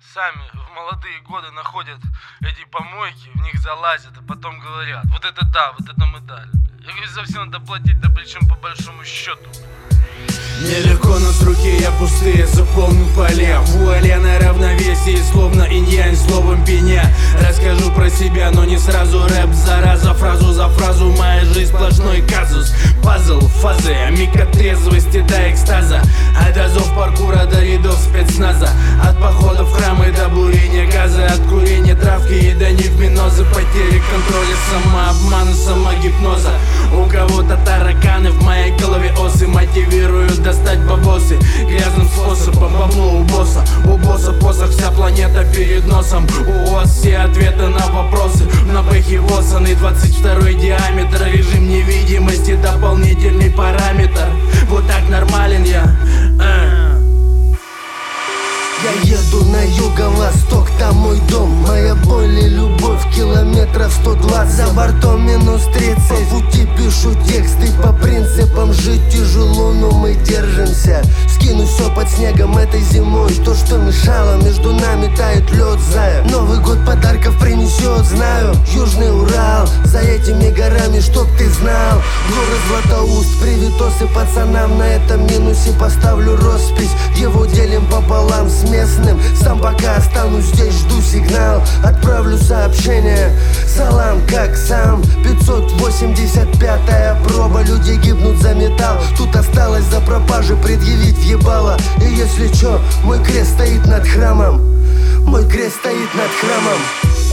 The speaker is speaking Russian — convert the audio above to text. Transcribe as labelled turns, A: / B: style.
A: Сами в молодые годы находят эти помойки, в них залазят, а потом говорят: вот это да, вот это мы дали. Я говорю, за все надо платить, да причем по большому счету.
B: Нелегко, но с руки я пустые заполню поля. Вуаля на равновесии, словно инь-янь, словом пеня. Расскажу про себя, но не сразу. Рэп, зараза, фразу за фразу. Моя жизнь сплошной казус. Пазл, фазы, миг от трезвости до экстаза. От азов паркура до рядов спецназа. От походов в храмы до бурения газа. От курения травки и до невминоза. Потери контроля, самообмана, самогипноза. У кого-то тараканы в моей голове осы мотивируют достать бабосы грязным способом. Бабло у босса посох, вся планета перед носом. У вас все ответы на вопросы. На бэхе воссаны 22-й диаметр. Режим невидимости, дополнительный параметр. Вот так нормален я.
C: Я еду на юго-восток, там мой дом. Моя боль и любовь, километров 120. За бортом минус 30. По пути пишу тексты по принципам. Жить тяжело, но мы держимся. Скину все под снегом этой зимой. То, что мешало, между нами тает лед, зая. Новый год подарков принесет, знаю. Южный Урал, за этими горами, чтоб ты знал. Город Златоуст, привитосы пацанам. На этом минусе поставлю роспись. Его делим пополам с местным. Сам пока останусь здесь, жду сигнал. Отправлю сообщение. Салам, как сам? 585-я проба. Люди гибнут за металл. Тут осталось за пропажи предъявить въебало. И если чё, мой крест стоит над храмом. Мой крест стоит над храмом.